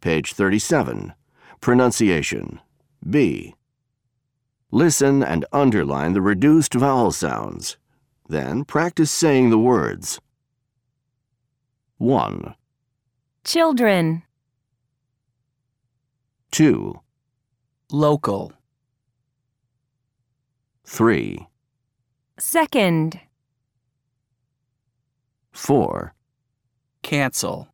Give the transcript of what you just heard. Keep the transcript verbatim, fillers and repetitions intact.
Page thirty-seven. Pronunciation. B. Listen and underline the reduced vowel sounds. Then practice saying the words. one. Children. two. Local. three. Second. four. Cancel.